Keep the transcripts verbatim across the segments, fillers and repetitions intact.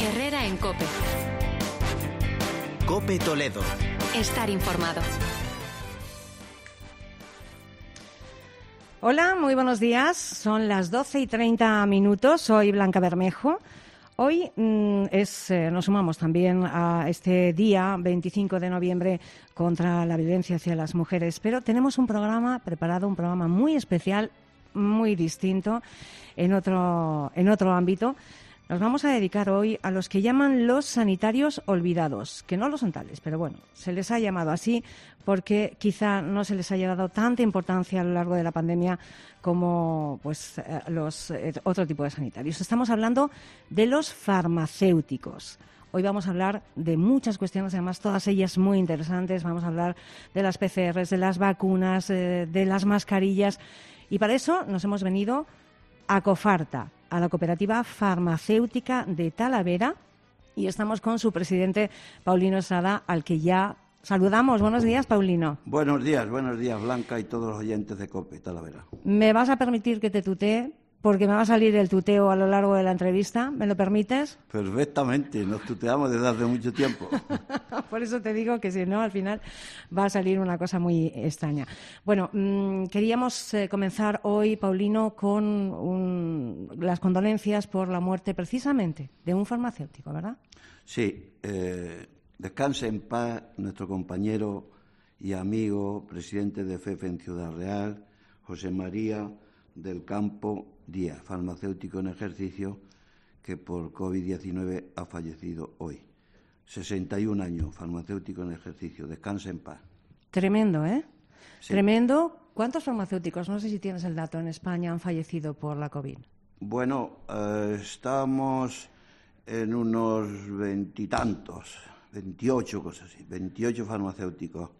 Herrera en COPE. COPE Toledo. Estar informado. Hola, muy buenos días. Son las doce y treinta minutos. Soy Blanca Bermejo. Hoy mm, es, eh, nos sumamos también a este día veinticinco de noviembre contra la violencia hacia las mujeres, pero tenemos un programa preparado, un programa muy especial, muy distinto, en otro, en otro ámbito. Nos vamos a dedicar hoy a los que llaman los sanitarios olvidados, que no lo son tales, pero bueno, se les ha llamado así porque quizá no se les haya dado tanta importancia a lo largo de la pandemia como pues eh, los eh, otro tipo de sanitarios. Estamos hablando de los farmacéuticos. Hoy vamos a hablar de muchas cuestiones, además todas ellas muy interesantes. Vamos a hablar de las P C Rs, de las vacunas, eh, de las mascarillas. Y para eso nos hemos venido a Cofarta, a la Cooperativa Farmacéutica de Talavera, y estamos con su presidente, Paulino Estrada, al que ya saludamos. Buenos días, Paulino. Buenos días, buenos días, Blanca, y todos los oyentes de COPE Talavera. ¿Me vas a permitir que te tutee? Porque me va a salir el tuteo a lo largo de la entrevista. ¿Me lo permites? Perfectamente, nos tuteamos desde hace mucho tiempo. Por eso te digo que si no, al final va a salir una cosa muy extraña. Bueno, mmm, queríamos eh, comenzar hoy, Paulino, con un, las condolencias por la muerte precisamente de un farmacéutico, ¿verdad? Sí, eh, descanse en paz nuestro compañero y amigo, presidente de F E F en Ciudad Real, José María del Campo Díaz, farmacéutico en ejercicio, que por COVID diecinueve ha fallecido hoy. sesenta y un años, farmacéutico en ejercicio. Descansa en paz. Tremendo, ¿eh? Sí. Tremendo. ¿Cuántos farmacéuticos, no sé si tienes el dato, en España han fallecido por la COVID? Bueno, eh, estamos en unos veintitantos, veintiocho cosas así, veintiocho farmacéuticos.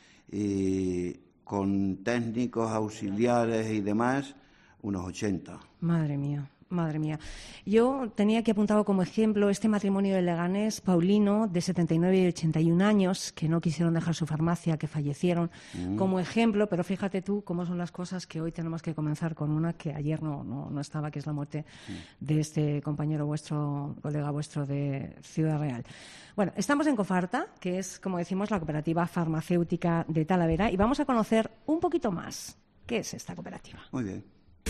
Y con técnicos, auxiliares y demás, unos ochenta. Madre mía, madre mía. Yo tenía aquí apuntado como ejemplo este matrimonio de Leganés, Paulino, de setenta y nueve y ochenta y un años, que no quisieron dejar su farmacia, que fallecieron, mm. como ejemplo, pero fíjate tú cómo son las cosas, que hoy tenemos que comenzar con una que ayer no, no, no estaba, que es la muerte mm. de este compañero vuestro, colega vuestro de Ciudad Real. Bueno, estamos en Cofarta, que es, como decimos, la Cooperativa Farmacéutica de Talavera, y vamos a conocer un poquito más qué es esta cooperativa. Muy bien.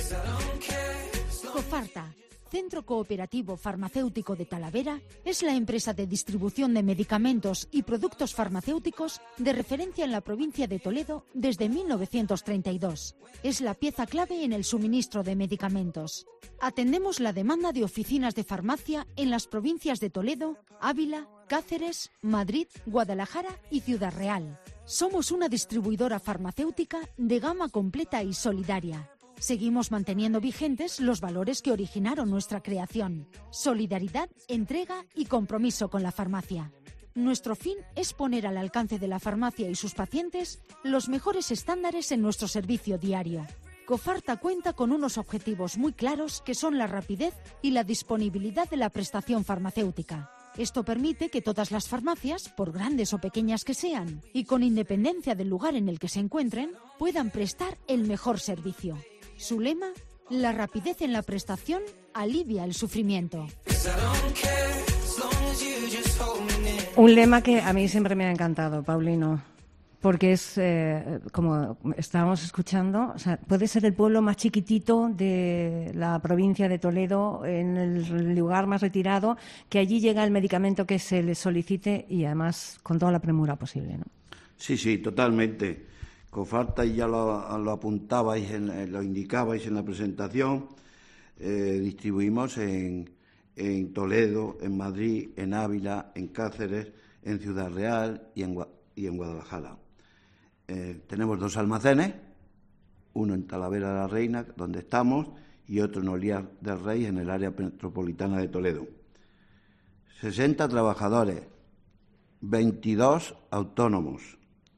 Cofarta, Centro Cooperativo Farmacéutico de Talavera, es la empresa de distribución de medicamentos y productos farmacéuticos de referencia en la provincia de Toledo desde mil novecientos treinta y dos. Es la pieza clave en el suministro de medicamentos. Atendemos la demanda de oficinas de farmacia en las provincias de Toledo, Ávila, Cáceres, Madrid, Guadalajara y Ciudad Real. Somos una distribuidora farmacéutica de gama completa y solidaria. Seguimos manteniendo vigentes los valores que originaron nuestra creación: solidaridad, entrega y compromiso con la farmacia. Nuestro fin es poner al alcance de la farmacia y sus pacientes los mejores estándares en nuestro servicio diario. Cofarta cuenta con unos objetivos muy claros, que son la rapidez y la disponibilidad de la prestación farmacéutica. Esto permite que todas las farmacias, por grandes o pequeñas que sean, y con independencia del lugar en el que se encuentren, puedan prestar el mejor servicio. Su lema: la rapidez en la prestación alivia el sufrimiento. Un lema que a mí siempre me ha encantado, Paulino, porque es, eh, como estábamos escuchando, o sea, puede ser el pueblo más chiquitito de la provincia de Toledo, en el lugar más retirado, que allí llega el medicamento que se le solicite y además con toda la premura posible, ¿no? Sí, sí, totalmente. Cofarta, y ya lo, lo apuntabais, en, lo indicabais en la presentación, eh, distribuimos en, en Toledo, en Madrid, en Ávila, en Cáceres, en Ciudad Real y en, y en Guadalajara. Eh, tenemos dos almacenes, uno en Talavera de la Reina, donde estamos, y otro en Olías del Rey, en el área metropolitana de Toledo. sesenta trabajadores, veintidós autónomos.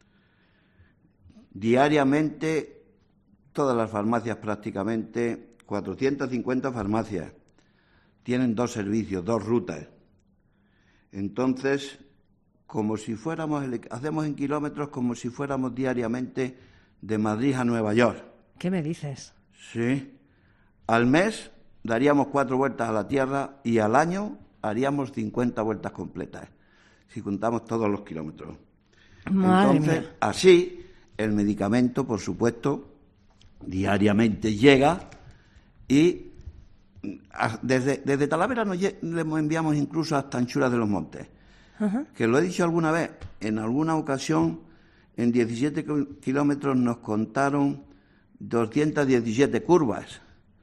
Diariamente, todas las farmacias prácticamente, cuatrocientas cincuenta farmacias, tienen dos servicios, dos rutas. Entonces, como si fuéramos, hacemos en kilómetros como si fuéramos diariamente de Madrid a Nueva York. ¿Qué me dices? Sí. Al mes daríamos cuatro vueltas a la Tierra y al año haríamos cincuenta vueltas completas, si contamos todos los kilómetros. Madre Entonces, mía. así, el medicamento, por supuesto, diariamente llega y desde, desde Talavera nos le enviamos incluso hasta Anchuras de los Montes. Ajá. Que lo he dicho alguna vez, en alguna ocasión, en diecisiete kilómetros nos contaron doscientas diecisiete curvas.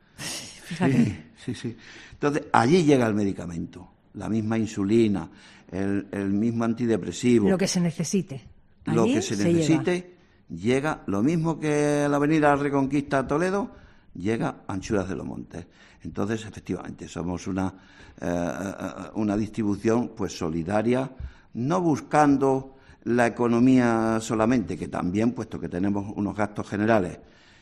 Fíjate. Sí, sí, sí. Entonces, allí llega el medicamento, la misma insulina, el, el mismo antidepresivo. Lo que se necesite. Lo Allí que se, se necesite, llega. llega, lo mismo que la avenida Reconquista Toledo, llega a Anchuras de los Montes. Entonces, efectivamente, somos una, eh, una distribución pues solidaria, no buscando la economía solamente, que también, puesto que tenemos unos gastos generales,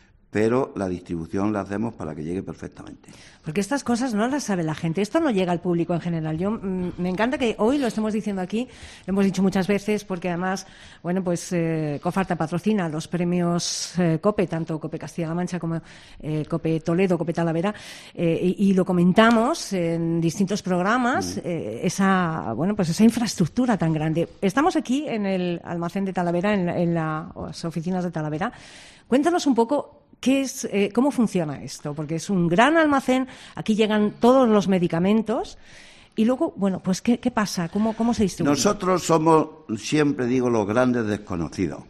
pero la distribución la hacemos para que llegue perfectamente. Porque estas cosas no las sabe la gente. Esto no llega al público en general. Yo mm, me encanta que hoy lo estemos diciendo aquí, lo hemos dicho muchas veces, porque además, bueno, pues eh, Cofarta patrocina los premios eh, COPE, tanto COPE Castilla-La Mancha como eh, COPE Toledo, COPE Talavera, eh, y, y lo comentamos en distintos programas, mm. eh, esa, bueno, pues esa infraestructura tan grande. Estamos aquí en el almacén de Talavera, en, en la, las oficinas de Talavera. Cuéntanos un poco qué es, eh, cómo funciona esto, porque es un gran almacén, aquí llegan todos los medicamentos y luego, bueno, pues ¿qué, qué pasa? ¿Cómo, cómo se distribuye? Nosotros somos, siempre digo, los grandes desconocidos.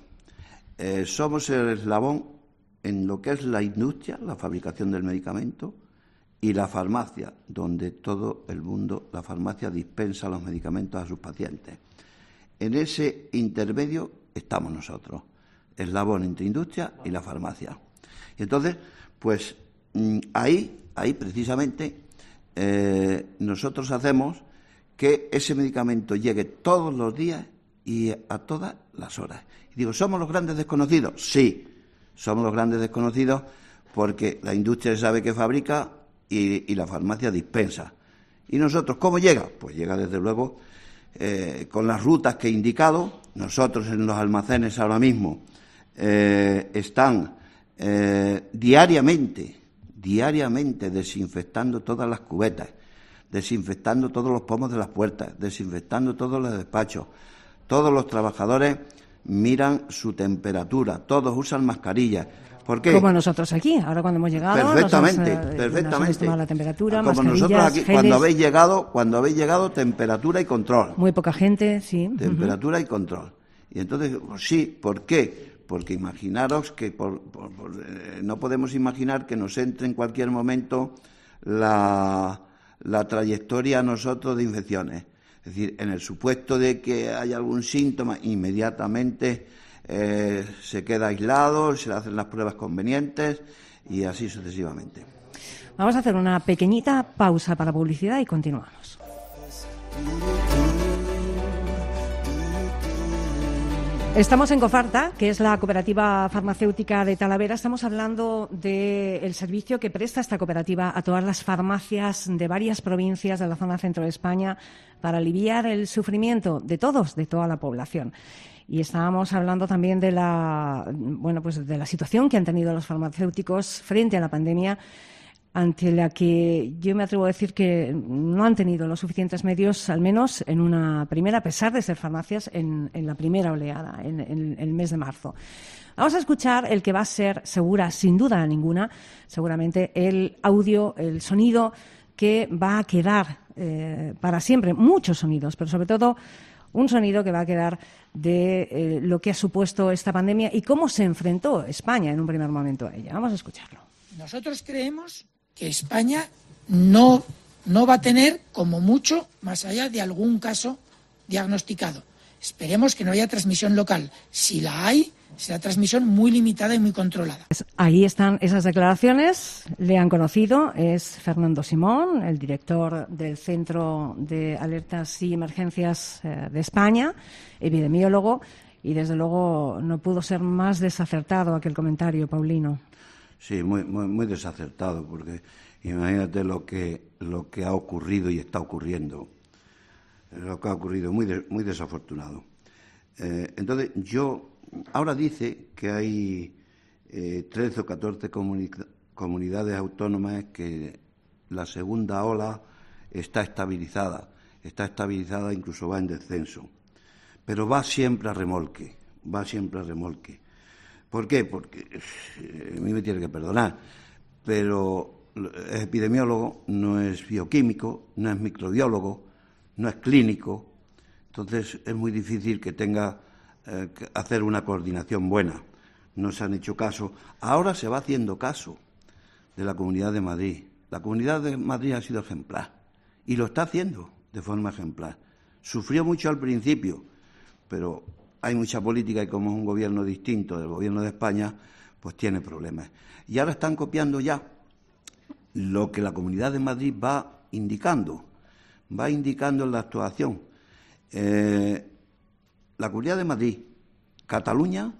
Eh, somos el eslabón en lo que es la industria, la fabricación del medicamento, y la farmacia, donde todo el mundo, la farmacia dispensa los medicamentos a sus pacientes. En ese intermedio estamos nosotros, eslabón entre industria y la farmacia. Y entonces, pues ahí, ahí precisamente, eh, nosotros hacemos que ese medicamento llegue todos los días y a todas las horas. Y digo, ¿somos los grandes desconocidos? Sí, somos los grandes desconocidos porque la industria sabe que fabrica y, y la farmacia dispensa. ¿Y nosotros cómo llega? Pues llega desde luego eh, con las rutas que he indicado. Nosotros en los almacenes ahora mismo eh, están eh, diariamente, diariamente desinfectando todas las cubetas, desinfectando todos los pomos de las puertas, desinfectando todos los despachos. Todos los trabajadores miran su temperatura, todos usan mascarillas. ¿Por qué? Como nosotros aquí, ahora cuando hemos llegado. Perfectamente, nos has, perfectamente. Nos has tomado la temperatura, como nosotros aquí, geles. cuando habéis llegado, cuando habéis llegado, temperatura y control. Muy poca gente, sí. Temperatura uh-huh. y control. Y entonces, pues sí, ¿por qué? Porque imaginaros que por, por, por, eh, no podemos imaginar que nos entre en cualquier momento la, la trayectoria a nosotros de infecciones. Es decir, en el supuesto de que haya algún síntoma, inmediatamente eh, se queda aislado, se le hacen las pruebas convenientes y así sucesivamente. Vamos a hacer una pequeñita pausa para publicidad y continuamos. Estamos en Cofarta, que es la cooperativa farmacéutica de Talavera. Estamos hablando del servicio que presta esta cooperativa a todas las farmacias de varias provincias de la zona centro de España para aliviar el sufrimiento de todos, de toda la población. Y estábamos hablando también de la, bueno, pues de la situación que han tenido los farmacéuticos frente a la pandemia, ante la que yo me atrevo a decir que no han tenido los suficientes medios, al menos en una primera, a pesar de ser farmacias, en, en la primera oleada, en, en el mes de marzo. Vamos a escuchar el que va a ser segura, sin duda ninguna, seguramente el audio, el sonido que va a quedar eh, para siempre, muchos sonidos, pero sobre todo un sonido que va a quedar de eh, lo que ha supuesto esta pandemia y cómo se enfrentó España en un primer momento a ella. Vamos a escucharlo. Nosotros creemos que España no, no va a tener, como mucho, más allá de algún caso diagnosticado. Esperemos que no haya transmisión local. Si la hay, será transmisión muy limitada y muy controlada. Ahí están esas declaraciones. Le han conocido. Es Fernando Simón, el director del Centro de Alertas y Emergencias de España, epidemiólogo, y desde luego no pudo ser más desacertado aquel comentario, Paulino. Sí, muy, muy, muy desacertado, porque imagínate lo que lo que ha ocurrido y está ocurriendo, lo que ha ocurrido, muy de, muy desafortunado. Eh, entonces, yo, ahora dice que hay eh, trece o catorce comuni- comunidades autónomas que la segunda ola está estabilizada. está estabilizada, incluso va en descenso. Pero va siempre a remolque, va siempre a remolque. ¿Por qué? Porque eh, a mí me tiene que perdonar, pero es epidemiólogo, no es bioquímico, no es microbiólogo, no es clínico, entonces es muy difícil que tenga eh, que hacer una coordinación buena. No se han hecho caso. Ahora se va haciendo caso de la Comunidad de Madrid. La Comunidad de Madrid ha sido ejemplar y lo está haciendo de forma ejemplar. Sufrió mucho al principio, pero hay mucha política y como es un gobierno distinto del gobierno de España, pues tiene problemas. Y ahora están copiando ya lo que la Comunidad de Madrid va indicando, va indicando en la actuación. Eh, la Comunidad de Madrid, Cataluña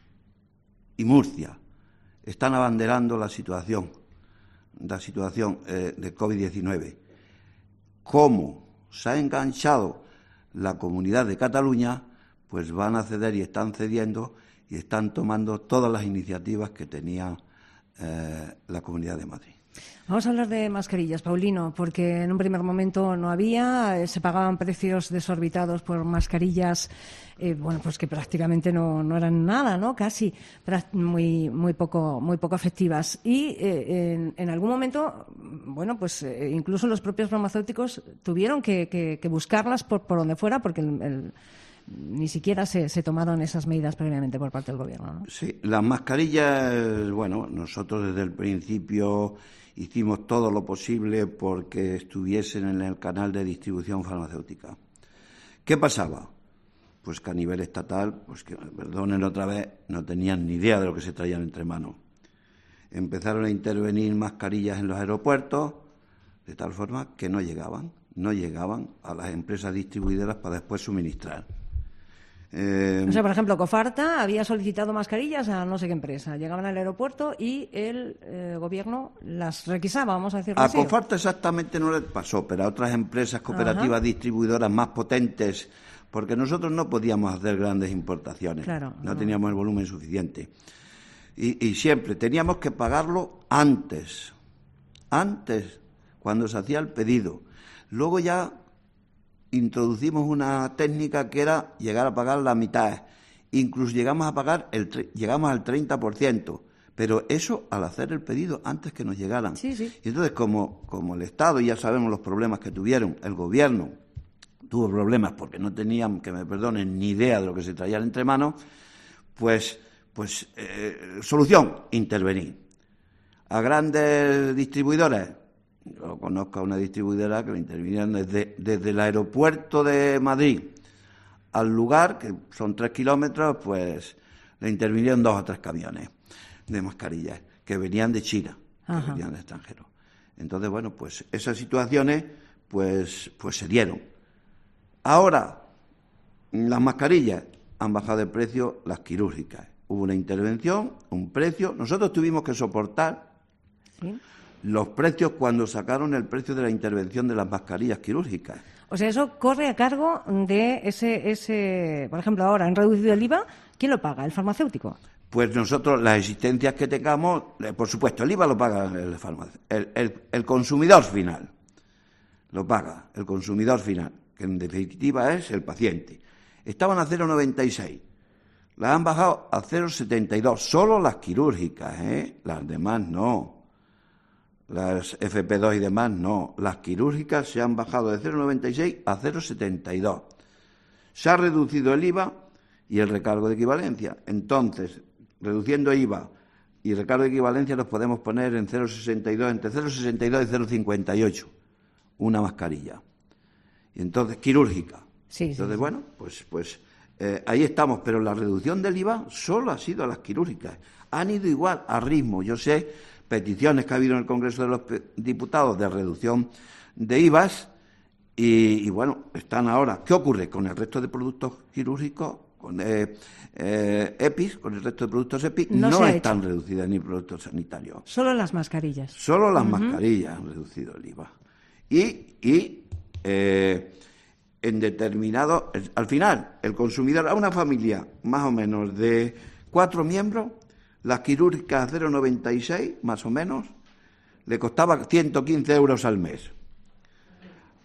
y Murcia están abanderando la situación, la situación eh, de COVID diecinueve. Cómo se ha enganchado la Comunidad de Cataluña, pues van a ceder y están cediendo y están tomando todas las iniciativas que tenía eh, la Comunidad de Madrid. Vamos a hablar de mascarillas, Paulino, porque en un primer momento no había, eh, se pagaban precios desorbitados por mascarillas, eh, bueno, pues que prácticamente no, no eran nada, ¿no? Casi muy, muy poco, muy poco efectivas. Y eh, en, en algún momento, bueno, pues eh, incluso los propios farmacéuticos tuvieron que, que, que buscarlas por, por donde fuera, porque el, el ni siquiera se, se tomaron esas medidas previamente por parte del Gobierno, ¿no? Sí, las mascarillas, bueno, nosotros desde el principio hicimos todo lo posible porque estuviesen en el canal de distribución farmacéutica. ¿Qué pasaba? Pues que a nivel estatal, pues que, perdonen otra vez, no tenían ni idea de lo que se traían entre manos. Empezaron a intervenir mascarillas en los aeropuertos, de tal forma que no llegaban, no llegaban a las empresas distribuidoras para después suministrar. Eh, o sea, por ejemplo, Cofarta había solicitado mascarillas a no sé qué empresa. Llegaban al aeropuerto y el eh, Gobierno las requisaba, vamos a decirlo a así. A Cofarta exactamente no le pasó, pero a otras empresas cooperativas, ajá, distribuidoras más potentes, porque nosotros no podíamos hacer grandes importaciones. Claro, no, no teníamos el volumen suficiente. Y, y siempre teníamos que pagarlo antes, antes, cuando se hacía el pedido. Luego ya introducimos una técnica que era llegar a pagar la mitad. Incluso llegamos a pagar el llegamos al treinta por ciento, pero eso al hacer el pedido antes que nos llegaran. Sí, sí. Y entonces, como, como el Estado, ya sabemos los problemas que tuvieron, el Gobierno tuvo problemas porque no tenían, que me perdonen, ni idea de lo que se traían entre manos, pues, pues eh, solución, intervenir. A grandes distribuidores, yo conozco a una distribuidora que le intervinieron desde, desde el aeropuerto de Madrid al lugar, que son tres kilómetros, pues le intervinieron dos o tres camiones de mascarillas que venían de China, que Ajá. venían de extranjeros. Entonces, bueno, pues esas situaciones pues, pues se dieron. Ahora, las mascarillas han bajado de precio, las quirúrgicas. Hubo una intervención, un precio. Nosotros tuvimos que soportar ¿Sí? los precios cuando sacaron el precio de la intervención de las mascarillas quirúrgicas. O sea, eso corre a cargo de ese, ese, por ejemplo, ahora han reducido el I V A, ¿quién lo paga? ¿El farmacéutico? Pues nosotros, las existencias que tengamos, por supuesto, el I V A lo paga el farmacéutico, el, el, el consumidor final, lo paga el consumidor final, que en definitiva es el paciente. Estaban a cero coma noventa y seis, las han bajado a cero coma setenta y dos, solo las quirúrgicas, ¿eh? Las demás no. Las F P dos y demás no. Las quirúrgicas se han bajado de cero coma noventa y seis a cero coma setenta y dos. Se ha reducido el I V A y el recargo de equivalencia. Entonces, reduciendo I V A y recargo de equivalencia los podemos poner en cero coma sesenta y dos, entre cero coma sesenta y dos y cero coma cincuenta y ocho, una mascarilla. Y entonces, quirúrgica. Sí, sí, entonces, sí. bueno, pues, pues eh, ahí estamos, pero la reducción del I V A solo ha sido a las quirúrgicas. Han ido igual a ritmo. Yo sé peticiones que ha habido en el Congreso de los Diputados de reducción de I V As y, y bueno, están ahora. ¿Qué ocurre con el resto de productos quirúrgicos? Con eh, eh, EPIs, con el resto de productos EPIs, no, no están hecho. reducidas ni productos sanitarios. Solo las mascarillas. Solo las uh-huh. mascarillas han reducido el I V A. Y, y eh, en determinado, al final, el consumidor, a una familia más o menos de cuatro miembros, las quirúrgicas a cero coma noventa y seis, más o menos, le costaba ciento quince euros al mes.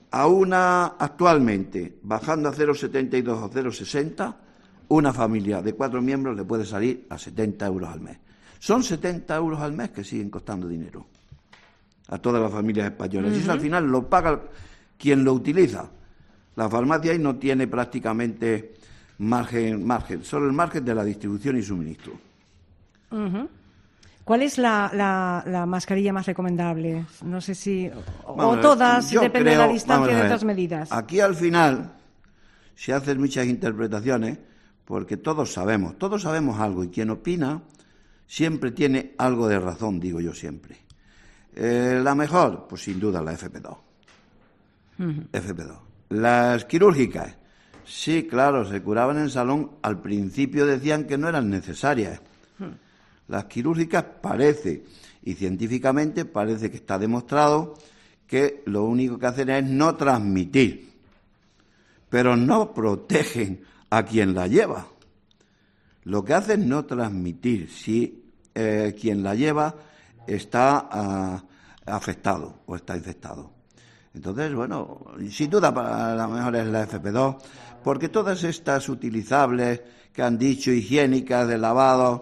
a una actualmente, bajando a cero coma setenta y dos o cero coma sesenta, una familia de cuatro miembros le puede salir a setenta euros al mes. Son setenta euros al mes que siguen costando dinero a todas las familias españolas. Uh-huh. Y eso al final lo paga quien lo utiliza. La farmacia ahí no tiene prácticamente margen, margen, solo el margen de la distribución y suministro. Uh-huh. ¿Cuál es la, la, la mascarilla más recomendable? No sé si... O, o todas, depende creo, de la distancia de otras medidas. Aquí al final se hacen muchas interpretaciones porque todos sabemos, todos sabemos algo y quien opina siempre tiene algo de razón, digo yo siempre. Eh, la mejor, pues sin duda la F P dos. Uh-huh. F P dos. Las quirúrgicas, sí, claro, se curaban en salón. Al principio decían que no eran necesarias. Uh-huh. Las quirúrgicas parece, y científicamente parece que está demostrado, que lo único que hacen es no transmitir, pero no protegen a quien la lleva. Lo que hace es no transmitir si eh, quien la lleva está uh, afectado o está infectado. Entonces, bueno, sin duda para la mejor es la F P dos, porque todas estas utilizables que han dicho, higiénicas, de lavado,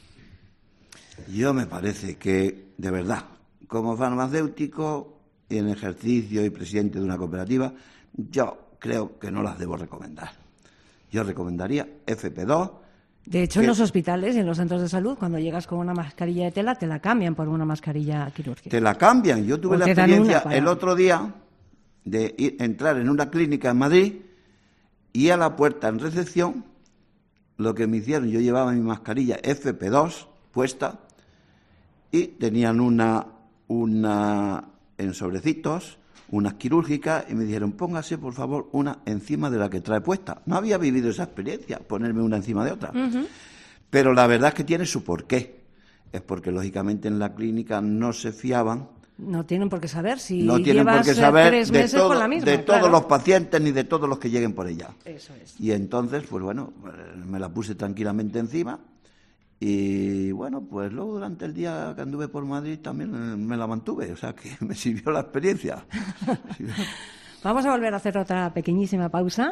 yo me parece que, de verdad, como farmacéutico y en ejercicio y presidente de una cooperativa, yo creo que no las debo recomendar. Yo recomendaría F P dos. De hecho, en los hospitales y en los centros de salud, cuando llegas con una mascarilla de tela, te la cambian por una mascarilla quirúrgica. Te la cambian. Yo tuve la experiencia para... el otro día de ir, entrar en una clínica en Madrid y a la puerta en recepción, lo que me hicieron, yo llevaba mi mascarilla F P dos puesta y tenían una, una en sobrecitos, unas quirúrgicas, y me dijeron, póngase por favor una encima de la que trae puesta. No había vivido esa experiencia, ponerme una encima de otra. Uh-huh. Pero la verdad es que tiene su porqué. Es porque lógicamente en la clínica no se fiaban. No tienen por qué saber si no tienen llevas por qué saber tres de, meses todo, con la misma, de claro. todos los pacientes ni de todos los que lleguen por ella. Eso es. Y entonces, pues bueno, me la puse tranquilamente encima. Y bueno, pues luego durante el día que anduve por Madrid también me la mantuve, o sea que me sirvió la experiencia. Vamos a volver a hacer otra pequeñísima pausa.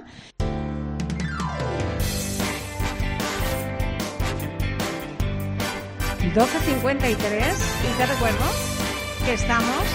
doce cincuenta y tres y te recuerdo que estamos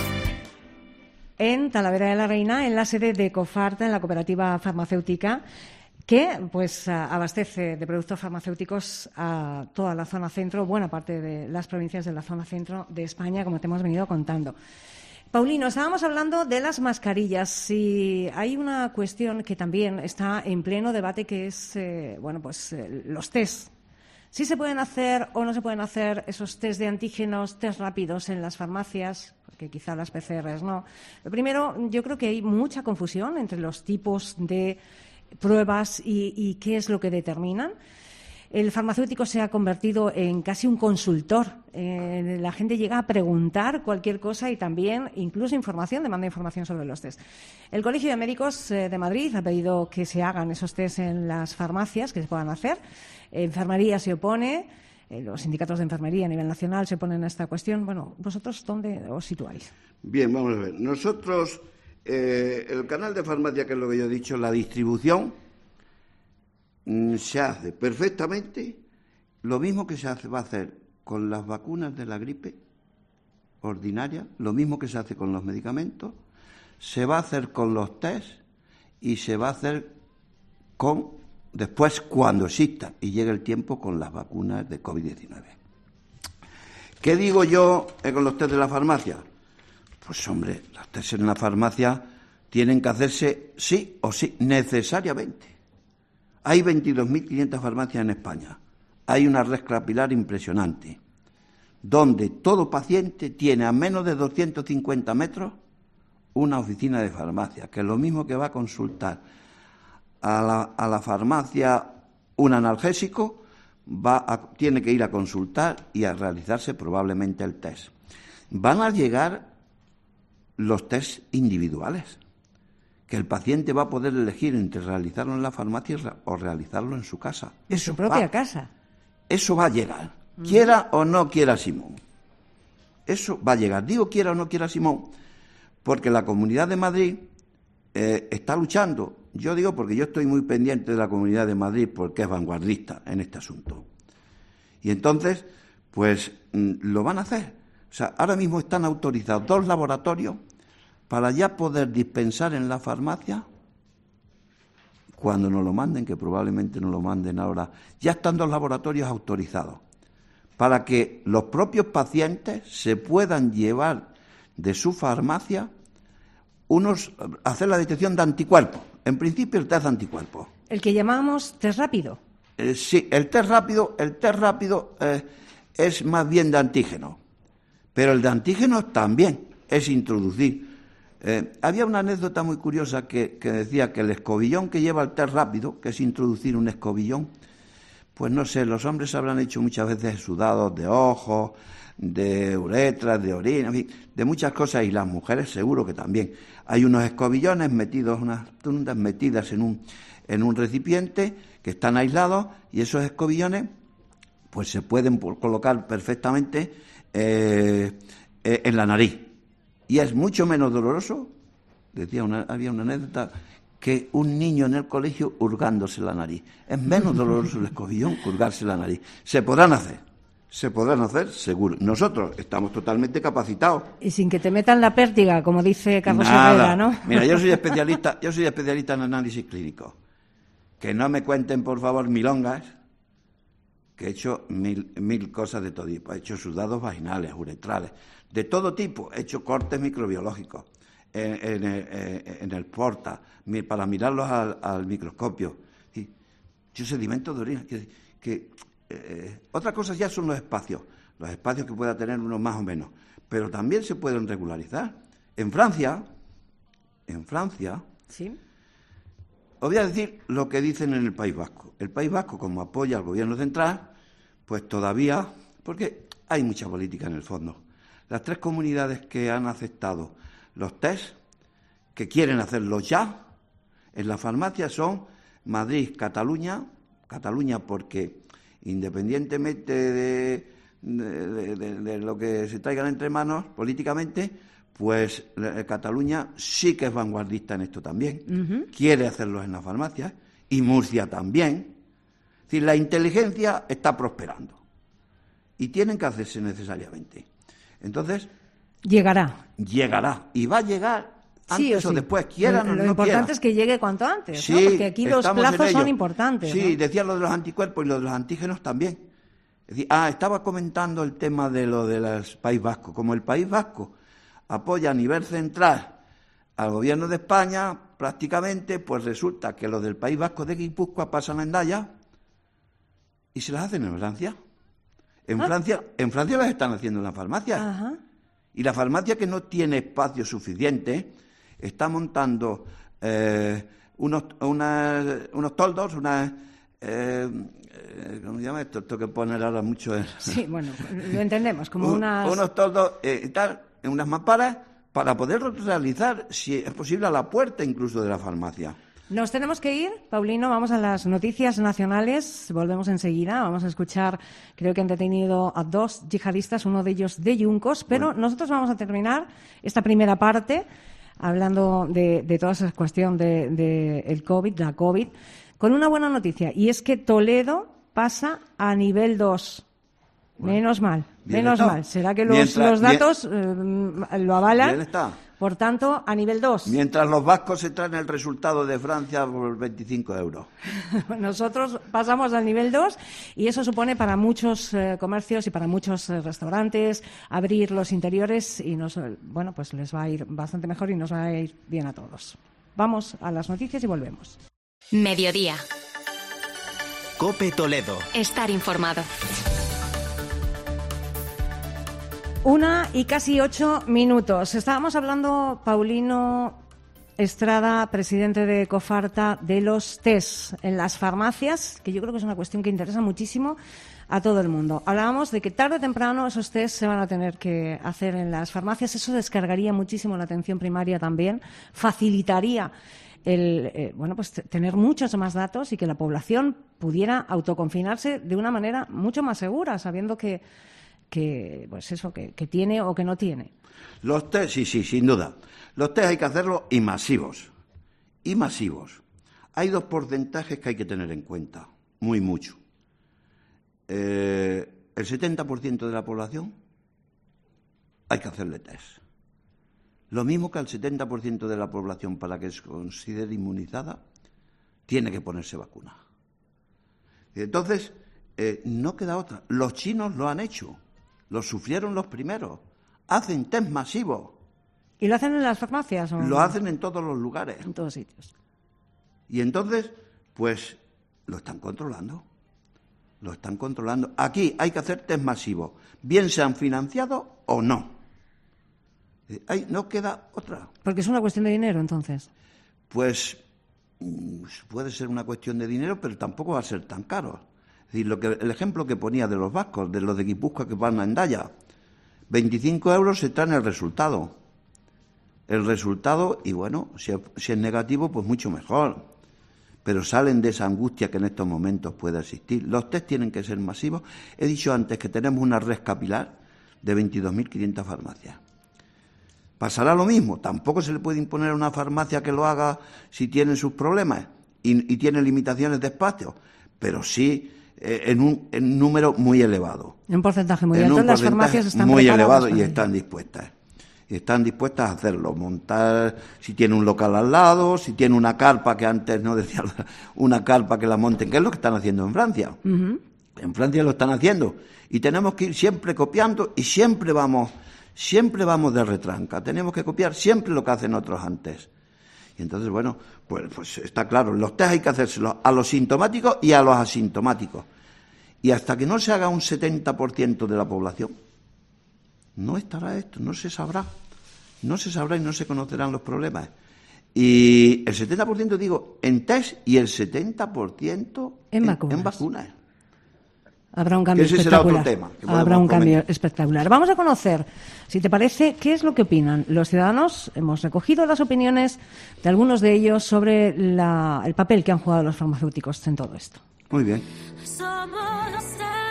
en Talavera de la Reina, en la sede de Cofarta, en la cooperativa farmacéutica, que pues abastece de productos farmacéuticos a toda la zona centro, buena parte de las provincias de la zona centro de España, como te hemos venido contando. Paulino, estábamos hablando de las mascarillas y hay una cuestión que también está en pleno debate, que es eh, bueno, pues eh, los test. ¿Sí se pueden hacer o no se pueden hacer esos test de antígenos, test rápidos en las farmacias? Porque quizá las P C Rs no. Lo primero, yo creo que hay mucha confusión entre los tipos de pruebas y, y qué es lo que determinan. El farmacéutico se ha convertido en casi un consultor. Eh, la gente llega a preguntar cualquier cosa y también incluso información, demanda información sobre los test. El Colegio de Médicos eh, de Madrid ha pedido que se hagan esos test en las farmacias, que se puedan hacer. Enfermería se opone, eh, los sindicatos de enfermería a nivel nacional se oponen a esta cuestión. Bueno, ¿vosotros dónde os situáis? Bien, vamos a ver. Nosotros... Eh, el canal de farmacia, que es lo que yo he dicho, la distribución mm, se hace perfectamente lo mismo que se hace, va a hacer con las vacunas de la gripe ordinaria, lo mismo que se hace con los medicamentos, se va a hacer con los test y se va a hacer con, después cuando exista y llegue el tiempo, con las vacunas de COVID diecinueve. ¿Qué digo yo eh, con los test de la farmacia? Pues hombre, los test en la farmacia tienen que hacerse sí o sí, necesariamente. Hay veintidós mil quinientas farmacias en España. Hay una red capilar impresionante, donde todo paciente tiene a menos de doscientos cincuenta metros una oficina de farmacia, que es lo mismo que va a consultar a la, a la farmacia un analgésico, va a, tiene que ir a consultar y a realizarse probablemente el test. Van a llegar los test individuales, que el paciente va a poder elegir entre realizarlo en la farmacia o realizarlo en su casa. En su propia va, casa. Eso va a llegar, mm. quiera o no quiera Simón. Eso va a llegar. Digo quiera o no quiera Simón, porque la Comunidad de Madrid eh, está luchando. Yo digo porque yo estoy muy pendiente de la Comunidad de Madrid porque es vanguardista en este asunto. Y entonces, pues lo van a hacer. O sea, ahora mismo están autorizados dos laboratorios para ya poder dispensar en la farmacia cuando nos lo manden, que probablemente nos lo manden ahora. Ya están dos laboratorios autorizados para que los propios pacientes se puedan llevar de su farmacia unos, hacer la detección de anticuerpos. En principio el test de anticuerpos. El que llamamos test rápido. Eh, sí, el test rápido, el test rápido eh, es más bien de antígenos, pero el de antígenos también es introducir. Eh, había una anécdota muy curiosa que, que decía que el escobillón que lleva el test rápido, que es introducir un escobillón, pues no sé, los hombres habrán hecho muchas veces sudados de ojos, de uretras, de orina, en fin, de muchas cosas, y las mujeres seguro que también. Hay unos escobillones metidos, unas tundas metidas en un, en un recipiente que están aislados, y esos escobillones pues se pueden colocar perfectamente eh, eh, en la nariz. Y es mucho menos doloroso, decía una, había una anécdota, que un niño en el colegio hurgándose la nariz. Es menos doloroso el escobillón que hurgarse la nariz. Se podrán hacer, se podrán hacer seguro. Nosotros estamos totalmente capacitados. Y sin que te metan la pértiga, como dice Carlos Nada. Herrera, ¿no? Mira, yo soy especialista, yo soy especialista en análisis clínico. Que no me cuenten, por favor, milongas, que he hecho mil, mil cosas de todo tipo. He hecho sudados vaginales, uretrales, de todo tipo. He hecho cortes microbiológicos en, en, el, en el porta, para mirarlos al, al microscopio. Y yo sedimento de orina. Que, que eh, otra cosa ya son los espacios, los espacios que pueda tener uno más o menos, pero también se pueden regularizar. En Francia, en Francia, ¿sí? Os voy a decir lo que dicen en el País Vasco. El País Vasco, como apoya al Gobierno central, pues todavía, porque hay mucha política en el fondo. Las tres comunidades que han aceptado los test, que quieren hacerlos ya, en la farmacia son Madrid, Cataluña, Cataluña porque independientemente de, de, de, de lo que se traigan entre manos políticamente, pues Cataluña sí que es vanguardista en esto también. Uh-huh. Quiere hacerlos en la farmacia, y Murcia también. Es decir, la inteligencia está prosperando y tienen que hacerse necesariamente. Entonces, llegará. Llegará. Y va a llegar antes sí o, sí. o después, quieran lo, o no Lo importante quieran. es que llegue cuanto antes, sí, ¿no? Porque aquí los plazos son importantes. Sí, ¿no? decía lo de los anticuerpos y lo de los antígenos también. Es decir, ah, estaba comentando el tema de lo del País Vasco. Como el País Vasco apoya a nivel central al Gobierno de España, prácticamente, pues resulta que los del País Vasco de Guipúzcoa pasan a Endaya y se las hacen en Francia. En ah. Francia, en Francia las están haciendo en la farmacia. Ajá. Y la farmacia, que no tiene espacio suficiente, está montando eh, unos, unas, unos toldos, unas... Eh, ¿cómo se llama esto? Esto que poner ahora mucho... En... Sí, bueno, lo entendemos, como Un, unas... Unos toldos y eh, tal, unas mamparas, para poder realizar, si es posible, a la puerta incluso de la farmacia. Nos tenemos que ir, Paulino, vamos a las noticias nacionales, volvemos enseguida, vamos a escuchar, creo que han detenido a dos yihadistas, uno de ellos de Yuncos, pero bueno, nosotros vamos a terminar esta primera parte hablando de, de toda esa cuestión del de, de el COVID, la COVID, con una buena noticia, y es que Toledo pasa a nivel dos. Bueno, menos mal, menos está. mal. ¿Será que los, Mientras, los datos bien, eh, lo avalan? Bien está. Por tanto, a nivel dos. Mientras los vascos se traen el resultado de Francia por veinticinco euros. Nosotros pasamos al nivel dos y eso supone para muchos eh, comercios y para muchos eh, restaurantes abrir los interiores y nos, bueno, pues les va a ir bastante mejor y nos va a ir bien a todos. Vamos a las noticias y volvemos. Mediodía. COPE Toledo. Estar informado. Una y casi ocho minutos. Estábamos hablando, Paulino Estrada, presidente de Cofarta, de los test en las farmacias, que yo creo que es una cuestión que interesa muchísimo a todo el mundo. Hablábamos de que tarde o temprano esos test se van a tener que hacer en las farmacias. Eso descargaría muchísimo la atención primaria también, facilitaría el eh, bueno pues t- tener muchos más datos y que la población pudiera autoconfinarse de una manera mucho más segura, sabiendo que que pues eso que, que tiene o que no tiene. Los test, sí, sí, sin duda. Los test hay que hacerlos y masivos. y masivos. Hay dos porcentajes que hay que tener en cuenta, muy mucho. Eh, el setenta por ciento de la población hay que hacerle test. Lo mismo que al setenta por ciento de la población, para que se considere inmunizada, tiene que ponerse vacuna. Entonces, eh, no queda otra. Los chinos lo han hecho, lo sufrieron los primeros, hacen test masivos. ¿Y lo hacen en las farmacias? ¿O? Lo hacen en todos los lugares. En todos sitios. Y entonces, pues, lo están controlando. Lo están controlando. Aquí hay que hacer test masivos, bien sean financiados o no. Ahí no queda otra. Porque es una cuestión de dinero, entonces. Pues puede ser una cuestión de dinero, pero tampoco va a ser tan caro. Es decir, lo que, el ejemplo que ponía de los vascos, de los de Guipúzcoa que van a Hendaya, veinticinco euros se traen el resultado. El resultado, y bueno, si es, si es negativo, pues mucho mejor. Pero salen de esa angustia que en estos momentos puede existir. Los test tienen que ser masivos. He dicho antes que tenemos una red capilar de veintidós mil quinientas farmacias. Pasará lo mismo. Tampoco se le puede imponer a una farmacia que lo haga si tiene sus problemas y, y tiene limitaciones de espacio, pero sí eh, en, un, en un número muy elevado. En un porcentaje muy en alto. Un las farmacias están muy elevado y para... están dispuestas. Y están dispuestas a hacerlo, montar, si tiene un local al lado, si tiene una carpa, que antes no decía, una carpa que la monten, que es lo que están haciendo en Francia. Uh-huh. En Francia lo están haciendo. Y tenemos que ir siempre copiando y siempre vamos... Siempre vamos de retranca, tenemos que copiar siempre lo que hacen otros antes. Y entonces, bueno, pues, pues está claro, los test hay que hacérselos a los sintomáticos y a los asintomáticos. Y hasta que no se haga un setenta por ciento de la población, no estará esto, no se sabrá. No se sabrá y no se conocerán los problemas. Y el setenta por ciento, digo, en test y el setenta por ciento en, en vacunas. En vacunas. Habrá un cambio ese espectacular. Será otro tema Habrá un comentar. cambio espectacular. Vamos a conocer, si te parece, qué es lo que opinan los ciudadanos. Hemos recogido las opiniones de algunos de ellos sobre la, el papel que han jugado los farmacéuticos en todo esto. Muy bien. Somos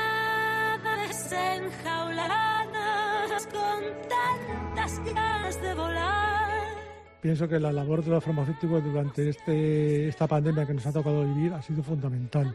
aves enjauladas con tantas ganas de volar. Pienso que la labor de los farmacéuticos durante este, esta pandemia que nos ha tocado vivir ha sido fundamental.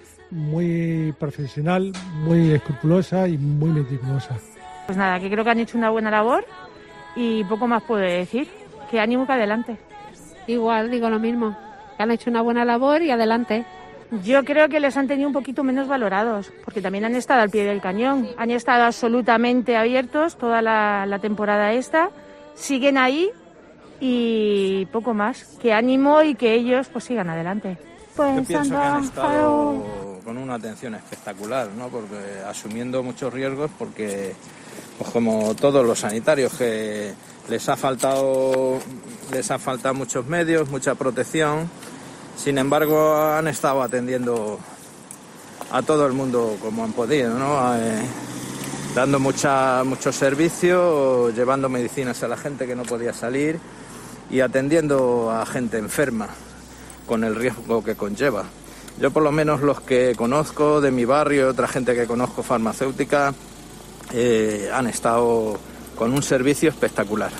Muy profesional, muy escrupulosa y muy meticulosa. Pues nada, que creo que han hecho una buena labor y poco más puedo decir. Que ánimo, que adelante. Igual, digo lo mismo, que han hecho una buena labor y adelante. Yo creo que les han tenido un poquito menos valorados, porque también han estado al pie del cañón, han estado absolutamente abiertos toda la, la temporada esta, siguen ahí y poco más. Que ánimo y que ellos pues sigan adelante. Pues Yo pienso que han estado con una atención espectacular, ¿no? Porque asumiendo muchos riesgos, porque pues como todos los sanitarios, que les ha faltado les ha faltado muchos medios, mucha protección. Sin embargo, han estado atendiendo a todo el mundo como han podido, ¿no? Eh, dando mucha mucho servicio, llevando medicinas a la gente que no podía salir y atendiendo a gente enferma, con el riesgo que conlleva. Yo, por lo menos, los que conozco de mi barrio, otra gente que conozco farmacéutica, eh, han estado con un servicio espectacular.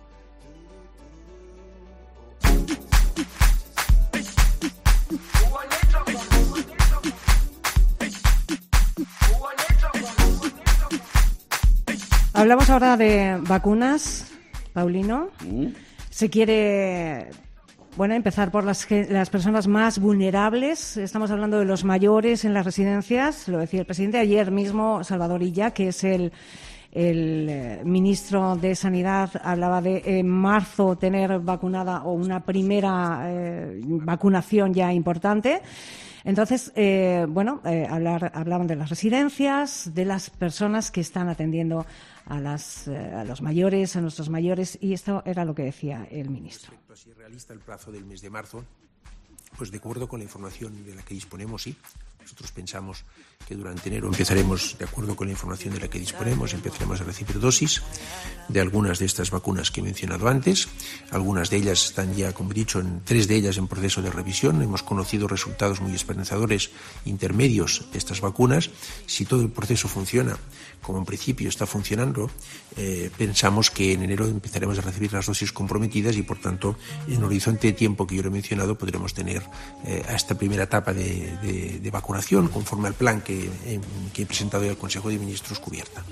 Hablamos ahora de vacunas, Paulino. ¿Mm? Se quiere... Bueno, empezar por las, las personas más vulnerables. Estamos hablando de los mayores en las residencias. Lo decía el presidente ayer mismo, Salvador Illa, que es el, el ministro de Sanidad, hablaba de en marzo tener vacunada o una primera eh, vacunación ya importante. Entonces, eh, bueno, eh, hablar, hablaban de las residencias, de las personas que están atendiendo a, las, eh, a los mayores, a nuestros mayores, y esto era lo que decía el ministro. Respecto a si es realista el plazo del mes de marzo, pues de acuerdo con la información de la que disponemos, sí, Nosotros pensamos que durante enero empezaremos, de acuerdo con la información de la que disponemos, empezaremos a recibir dosis de algunas de estas vacunas que he mencionado antes. Algunas de ellas están ya, como he dicho, en tres de ellas en proceso de revisión. Hemos conocido resultados muy esperanzadores intermedios de estas vacunas. Si todo el proceso funciona como en principio está funcionando, eh, pensamos que en enero empezaremos a recibir las dosis comprometidas y, por tanto, en el horizonte de tiempo que yo he mencionado podremos tener eh, a esta primera etapa de, de, de vacunación conforme al plan que, eh, que he presentado al Consejo de Ministros cubierta.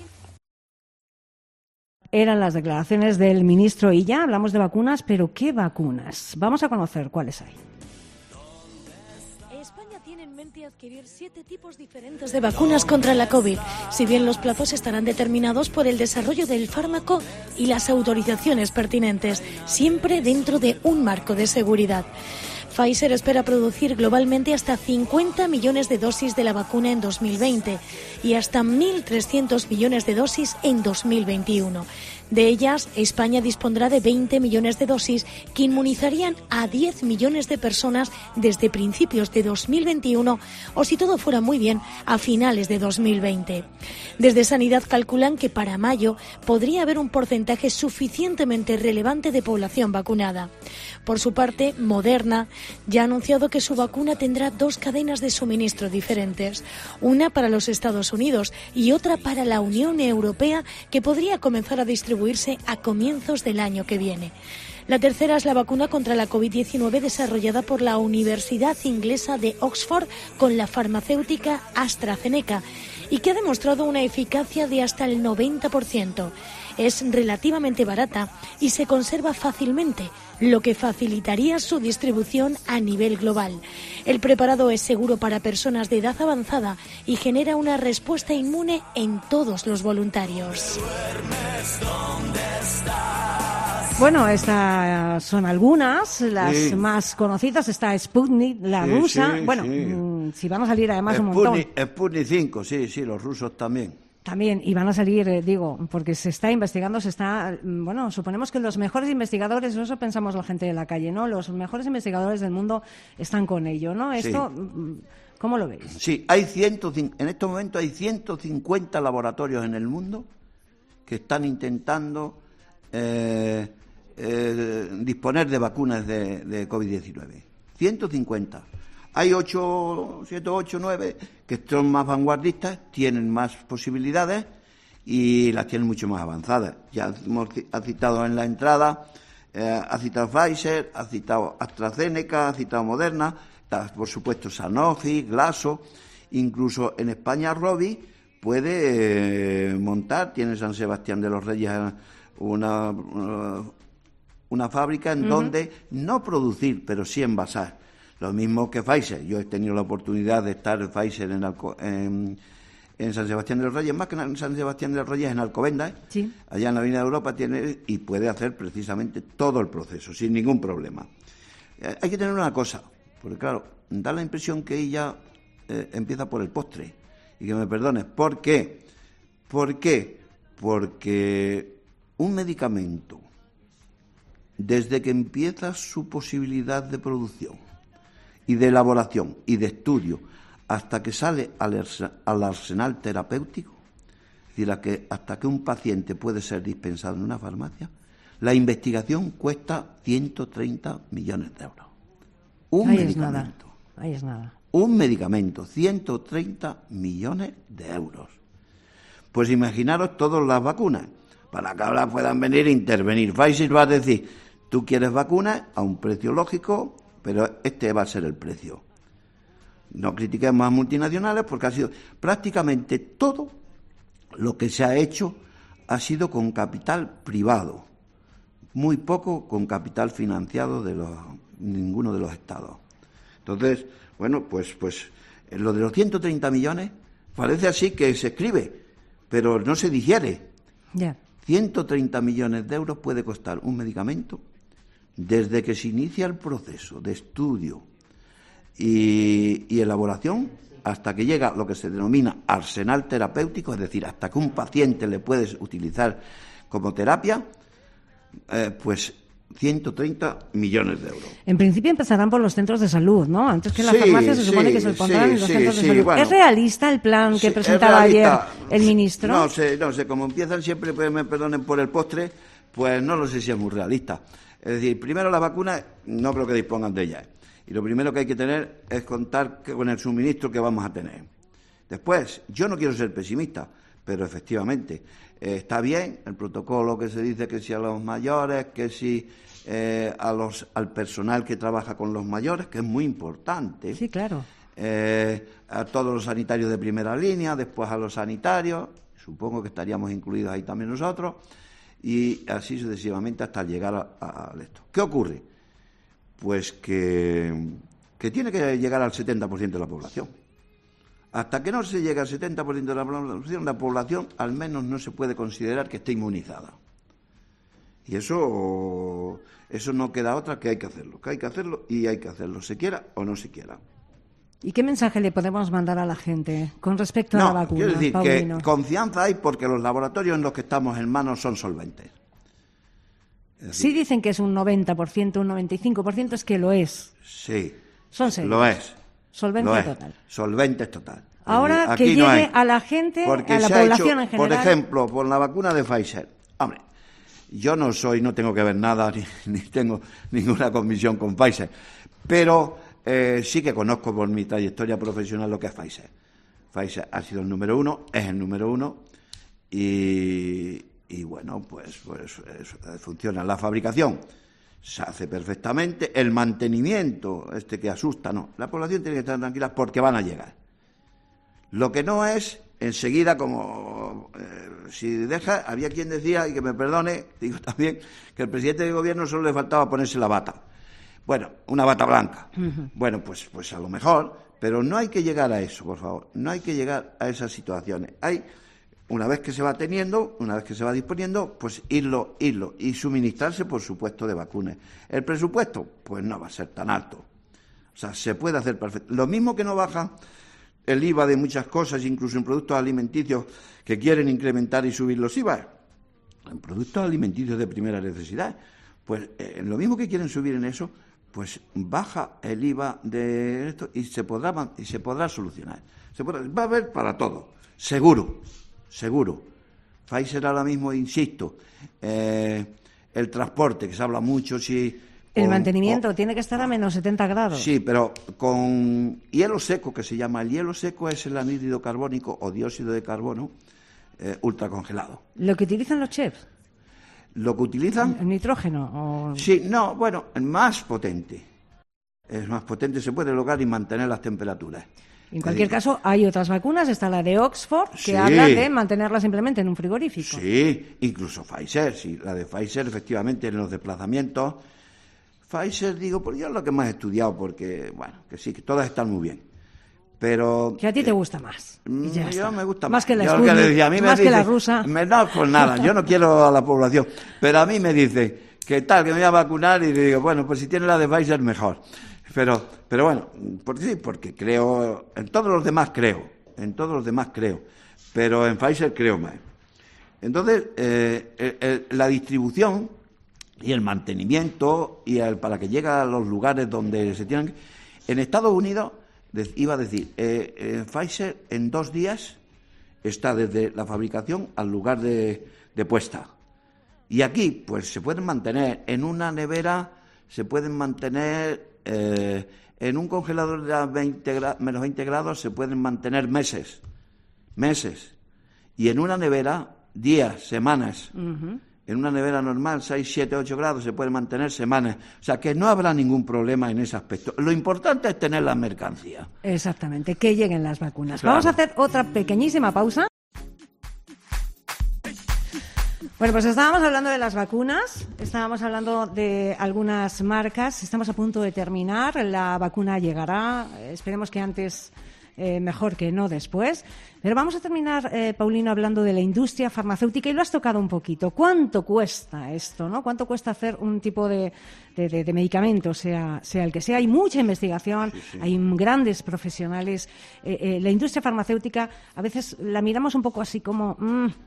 Eran las declaraciones del ministro y ya hablamos de vacunas, pero ¿qué vacunas? Vamos a conocer cuáles hay. España tiene en mente adquirir siete tipos diferentes de vacunas contra la COVID, si bien los plazos estarán determinados por el desarrollo del fármaco y las autorizaciones pertinentes, siempre dentro de un marco de seguridad. Pfizer espera producir globalmente hasta cincuenta millones de dosis de la vacuna en dos mil veinte y hasta mil trescientos millones de dosis en dos mil veintiuno. De ellas, España dispondrá de veinte millones de dosis que inmunizarían a diez millones de personas desde principios de dos mil veintiuno o, si todo fuera muy bien, a finales de dos mil veinte. Desde Sanidad calculan que para mayo podría haber un porcentaje suficientemente relevante de población vacunada. Por su parte, Moderna ya ha anunciado que su vacuna tendrá dos cadenas de suministro diferentes, una para los Estados Unidos y otra para la Unión Europea, que podría comenzar a distribuirse a comienzos del año que viene. La tercera es la vacuna contra la COVID diecinueve desarrollada por la Universidad Inglesa de Oxford con la farmacéutica AstraZeneca y que ha demostrado una eficacia de hasta el noventa por ciento. Es relativamente barata y se conserva fácilmente, lo que facilitaría su distribución a nivel global. El preparado es seguro para personas de edad avanzada y genera una respuesta inmune en todos los voluntarios. Bueno, estas son algunas, las sí. más conocidas. Está Sputnik, la sí, rusa. Sí, bueno, sí. Mmm, si van a salir además Sputnik, un montón. Sputnik cinco, sí, sí, los rusos también. También, y van a salir, eh, digo, porque se está investigando, se está, bueno, suponemos que los mejores investigadores, eso pensamos la gente de la calle, ¿no? Los mejores investigadores del mundo están con ello, ¿no? Esto, sí. ¿Cómo lo veis? Sí, hay ciento, en estos momentos hay ciento cincuenta laboratorios en el mundo que están intentando eh, eh, disponer de vacunas de, de COVID diecinueve. ciento cincuenta. Hay ocho, siete, ocho, nueve que son más vanguardistas, tienen más posibilidades y las tienen mucho más avanzadas. Ya hemos ha citado en la entrada, eh, ha citado Pfizer, ha citado AstraZeneca, ha citado Moderna, está, por supuesto Sanofi, Glaxo, incluso en España Rovi puede eh, montar, tiene San Sebastián de los Reyes una, una, una fábrica en uh-huh. donde no producir, pero sí envasar. Lo mismo que Pfizer. Yo he tenido la oportunidad de estar en Pfizer en, Alco- en, en San Sebastián de los Reyes, más que en San Sebastián de los Reyes, en Alcobendas, sí. allá en la Avenida de Europa, tiene y puede hacer precisamente todo el proceso, sin ningún problema. Eh, hay que tener una cosa, porque claro, da la impresión que ella eh, empieza por el postre, y que me perdones. ¿Por qué? ¿Por qué? Porque un medicamento, desde que empieza su posibilidad de producción, y de elaboración y de estudio hasta que sale al, al arsenal terapéutico, es decir, a que, hasta que un paciente puede ser dispensado en una farmacia, la investigación cuesta ciento treinta millones de euros. Un Ahí medicamento. Es nada. Ahí es nada. Un medicamento, ciento treinta millones de euros. Pues imaginaros todas las vacunas, para que ahora puedan venir e intervenir. Pfizer va a decir, tú quieres vacunas a un precio lógico, pero este va a ser el precio. No critiquemos a multinacionales porque ha sido prácticamente todo lo que se ha hecho ha sido con capital privado, muy poco con capital financiado de los, ninguno de los estados. Entonces, bueno, pues, pues lo de los ciento treinta millones parece así que se escribe, pero no se digiere. Yeah. ciento treinta millones de euros puede costar un medicamento desde que se inicia el proceso de estudio y, y elaboración hasta que llega lo que se denomina arsenal terapéutico, es decir, hasta que un paciente le puedes utilizar como terapia, eh, pues ciento treinta millones de euros. En principio empezarán por los centros de salud, ¿no? Antes que las sí, farmacias se supone sí, que se pondrán sí, en los sí, centros sí, de salud. bueno, ¿Es realista el plan que sí, presentaba ayer el ministro? No sé, no sé, como empiezan siempre, pues me perdonen por el postre, pues no lo sé si es muy realista. Es decir, primero las vacunas no creo que dispongan de ellas. Y lo primero que hay que tener es contar con el suministro que vamos a tener. Después, yo no quiero ser pesimista, pero efectivamente eh, está bien el protocolo que se dice que si a los mayores, que si eh, a los, al personal que trabaja con los mayores, que es muy importante. Sí, claro. Eh, a todos los sanitarios de primera línea, después a los sanitarios, supongo que estaríamos incluidos ahí también nosotros, y así sucesivamente hasta llegar a, a, a esto. ¿Qué ocurre? Pues que, que tiene que llegar al setenta por ciento de la población. Hasta que no se llegue al setenta por ciento de la población, la población al menos no se puede considerar que esté inmunizada. Y eso, eso no queda otra que hay que hacerlo, que hay que hacerlo y hay que hacerlo, se quiera o no se quiera. ¿Y qué mensaje le podemos mandar a la gente con respecto no, a la vacuna, quiero decir Paulino? que confianza hay porque los laboratorios en los que estamos en manos son solventes. Decir, sí dicen que es un noventa por ciento, un noventa y cinco por ciento, es que lo es. Sí, son serios. Lo es. Solvencia lo es. total. Solvente total. Ahora que no llegue hay, a la gente, porque a la se población ha hecho, en general. Por ejemplo, por la vacuna de Pfizer. Hombre, yo no soy, no tengo que ver nada, ni, ni tengo ninguna comisión con Pfizer, pero eh, sí que conozco por mi trayectoria profesional lo que es Pfizer. Pfizer ha sido el número uno, es el número uno, y, y bueno, pues, pues es, funciona la fabricación. Se hace perfectamente. El mantenimiento, este que asusta, no. La población tiene que estar tranquila porque van a llegar. Lo que no es, enseguida, como eh, si deja, había quien decía, y que me perdone, digo también, que al presidente del gobierno solo le faltaba ponerse la bata. Bueno, una bata blanca. Uh-huh. Bueno, pues, pues a lo mejor, pero no hay que llegar a eso, por favor. No hay que llegar a esas situaciones. Hay... Una vez que se va teniendo, una vez que se va disponiendo, pues irlo, irlo y suministrarse, por supuesto, de vacunas. El presupuesto, pues no va a ser tan alto. O sea, se puede hacer perfecto. Lo mismo que no baja el I V A de muchas cosas, incluso en productos alimenticios que quieren incrementar y subir los I V A. En productos alimenticios de primera necesidad, pues eh, lo mismo que quieren subir en eso, pues baja el I V A de esto y se podrá, y se podrá solucionar. Se podrá, va a haber para todo, seguro. Seguro. Pfizer ahora mismo, insisto, eh, el transporte, que se habla mucho, sí. El mantenimiento o, tiene que estar a menos setenta grados. Sí, pero con hielo seco, que se llama. El hielo seco es el anhídrido carbónico o dióxido de carbono eh, ultracongelado. ¿Lo que utilizan los chefs? ¿Lo que utilizan? ¿El nitrógeno? O... Sí, no, bueno, es más potente. Es más potente, se puede lograr y mantener las temperaturas. En cualquier caso, hay otras vacunas, está la de Oxford, que sí. habla de mantenerla simplemente en un frigorífico. Sí, incluso Pfizer, sí, la de Pfizer, efectivamente, en los desplazamientos. Pfizer, digo, pues yo es lo que más he estudiado, porque, bueno, que sí, que todas están muy bien. Pero... Que a ti te gusta más. Y ya yo está. me gusta más. Más que la, yo Sputnik, que decía, a mí más me que dice, la rusa. Me, no, pues nada, yo no quiero a la población, pero a mí me dice, ¿qué tal? Que me voy a vacunar y le digo, bueno, pues si tiene la de Pfizer, mejor. Pero, pero bueno, porque sí, porque creo, en todos los demás creo, en todos los demás creo, pero en Pfizer creo más. Entonces, eh, el, el, la distribución y el mantenimiento y el, para que llegue a los lugares donde se tienen... En Estados Unidos, de, iba a decir, eh, eh, Pfizer en dos días está desde la fabricación al lugar de, de puesta. Y aquí, pues se pueden mantener en una nevera, se pueden mantener... Eh, en un congelador de veinte gra- menos veinte grados se pueden mantener meses, meses, y en una nevera días, semanas. Uh-huh. En una nevera normal, seis, siete, ocho grados, se pueden mantener semanas. O sea, que no habrá ningún problema en ese aspecto. Lo importante es tener las mercancías. Exactamente, que lleguen las vacunas. Claro. Vamos a hacer otra pequeñísima pausa. Bueno, pues estábamos hablando de las vacunas, estábamos hablando de algunas marcas, estamos a punto de terminar, la vacuna llegará, esperemos que antes, eh, mejor que no después, pero vamos a terminar, eh, Paulino, hablando de la industria farmacéutica y lo has tocado un poquito. ¿Cuánto cuesta esto, no? ¿Cuánto cuesta hacer un tipo de, de, de, de medicamento, sea, sea el que sea? Hay mucha investigación, sí, sí. Hay grandes profesionales. Eh, eh, la industria farmacéutica a veces la miramos un poco así como... Mmm,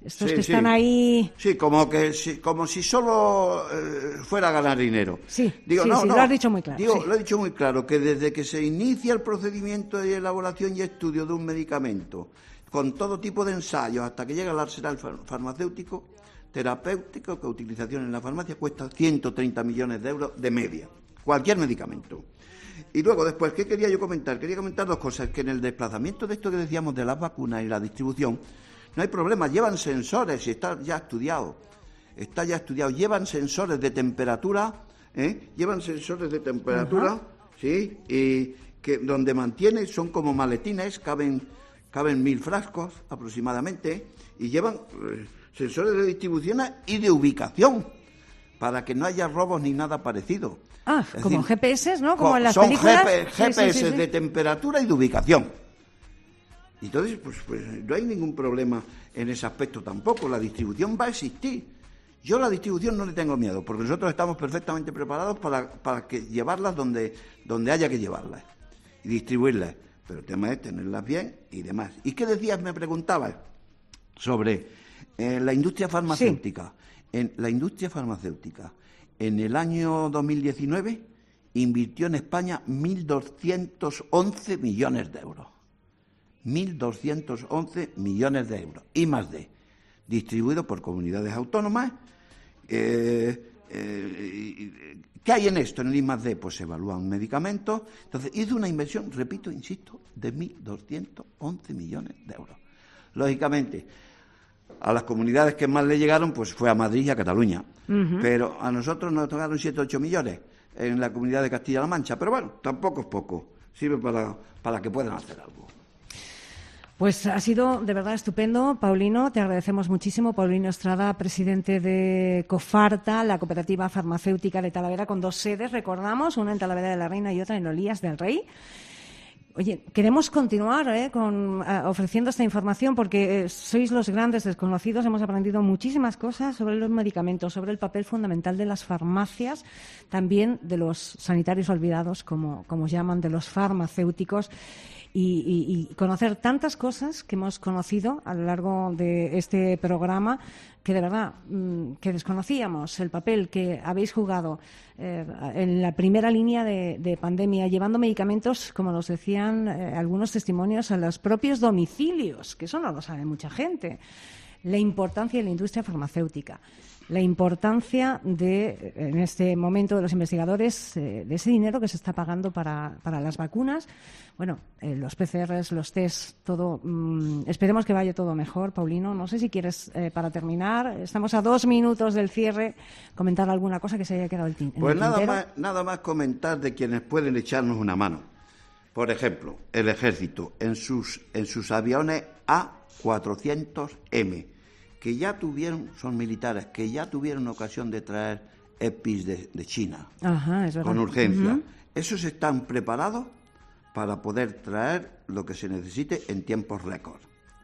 Estos sí, que sí. están ahí... Sí, como que si, como si solo eh, fuera a ganar dinero. Sí, digo, sí, no, sí, no. lo has dicho muy claro. Digo, sí. Lo he dicho muy claro, que desde que se inicia el procedimiento de elaboración y estudio de un medicamento, con todo tipo de ensayos, hasta que llega al arsenal farmacéutico, terapéutico, que utilización en la farmacia cuesta ciento treinta millones de euros de media. Cualquier medicamento. Y luego, después, ¿qué quería yo comentar? Quería comentar dos cosas. Que en el desplazamiento de esto que decíamos de las vacunas y la distribución, no hay problema. Llevan sensores y está ya estudiado. Está ya estudiado. Llevan sensores de temperatura, ¿eh? Llevan sensores de temperatura, uh-huh. ¿sí? Y que donde mantiene, son como maletines, caben, caben mil frascos aproximadamente, y llevan eh, sensores de distribución y de ubicación, para que no haya robos ni nada parecido. Ah, es como decir, G P S, ¿no? Como en las son películas. G P, G P S sí, sí, sí, de sí. temperatura y de ubicación. Entonces, pues, pues no hay ningún problema en ese aspecto tampoco. La distribución va a existir. Yo a la distribución no le tengo miedo, porque nosotros estamos perfectamente preparados para, para que llevarlas donde, donde haya que llevarlas y distribuirlas. Pero el tema es tenerlas bien y demás. ¿Y qué decías? Me preguntabas sobre eh, la industria farmacéutica. Sí. En la industria farmacéutica, en el año dos mil diecinueve, invirtió en España mil doscientos once millones de euros. mil doscientos once millones de euros. I más D, distribuido por comunidades autónomas. Eh, eh, ¿Qué hay en esto, en el I más D? Pues se evalúan medicamentos. Entonces, hizo una inversión, repito, insisto, de mil doscientos once millones de euros. Lógicamente, a las comunidades que más le llegaron, pues fue a Madrid y a Cataluña. Uh-huh. Pero a nosotros nos tocaron siete o ocho millones en la comunidad de Castilla-La Mancha. Pero bueno, tampoco es poco. Sirve para, para que puedan hacer algo. Pues ha sido de verdad estupendo, Paulino. Te agradecemos muchísimo. Paulino Estrada, presidente de Cofarta, la cooperativa farmacéutica de Talavera, con dos sedes, recordamos, una en Talavera de la Reina y otra en Olías del Rey. Oye, queremos continuar ¿eh? con, uh, ofreciendo esta información porque eh, sois los grandes desconocidos. Hemos aprendido muchísimas cosas sobre los medicamentos, sobre el papel fundamental de las farmacias, también de los sanitarios olvidados, como, como llaman, de los farmacéuticos. Y, y, y conocer tantas cosas que hemos conocido a lo largo de este programa que de verdad mmm, que desconocíamos el papel que habéis jugado eh, en la primera línea de, de pandemia, llevando medicamentos, como nos decían eh, algunos testimonios, a los propios domicilios, que eso no lo sabe mucha gente. La importancia de la industria farmacéutica, la importancia de, en este momento, de los investigadores, eh, de ese dinero que se está pagando para, para las vacunas. Bueno, eh, los P C Rs, los test, todo. Mmm, esperemos que vaya todo mejor, Paulino. No sé si quieres, eh, para terminar, estamos a dos minutos del cierre, comentar alguna cosa que se haya quedado el tin- en Pues el nada tintero. más, nada más comentar de quienes pueden echarnos una mano. Por ejemplo, el Ejército, en sus, en sus aviones A cuatrocientos M, que ya tuvieron, son militares, que ya tuvieron ocasión de traer EPIs de, de China. Ajá, es verdad. Con urgencia. Uh-huh. Esos están preparados para poder traer lo que se necesite en tiempos récord.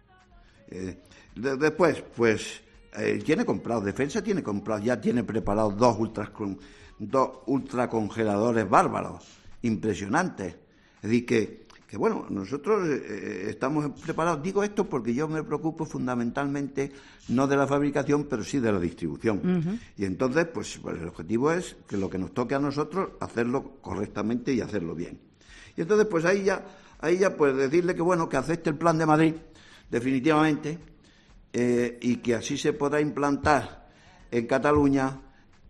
Eh, de, después, pues, eh, tiene comprado, Defensa tiene comprado, ya tiene preparados dos, ultras, dos ultracongeladores bárbaros, impresionantes. Es decir, que, que bueno, nosotros eh, estamos preparados. Digo esto porque yo me preocupo fundamentalmente no de la fabricación, pero sí de la distribución. Uh-huh. Y entonces, pues, pues el objetivo es que lo que nos toque a nosotros, hacerlo correctamente y hacerlo bien. Y entonces, pues ahí ya, ahí ya pues decirle que bueno, que acepte el Plan de Madrid, definitivamente, eh, y que así se podrá implantar en Cataluña,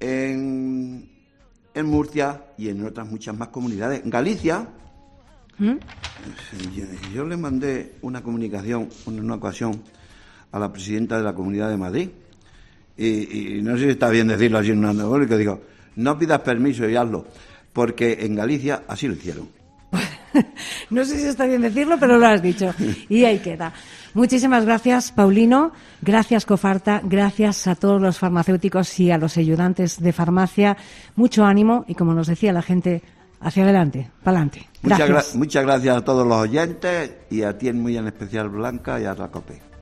en, en Murcia y en otras muchas más comunidades. En Galicia, ¿Mm? yo, yo le mandé una comunicación en una ocasión a la presidenta de la Comunidad de Madrid, y, y no sé si está bien decirlo así en una pública, digo, no pidas permiso y hazlo, porque en Galicia así lo hicieron. No sé si está bien decirlo, pero lo has dicho. Y ahí queda. Muchísimas gracias, Paulino. Gracias, Cofarta. Gracias a todos los farmacéuticos y a los ayudantes de farmacia. Mucho ánimo y, como nos decía la gente, hacia adelante, para adelante. Muchas, gra- muchas gracias a todos los oyentes y a ti muy en especial, Blanca, y a la COPE.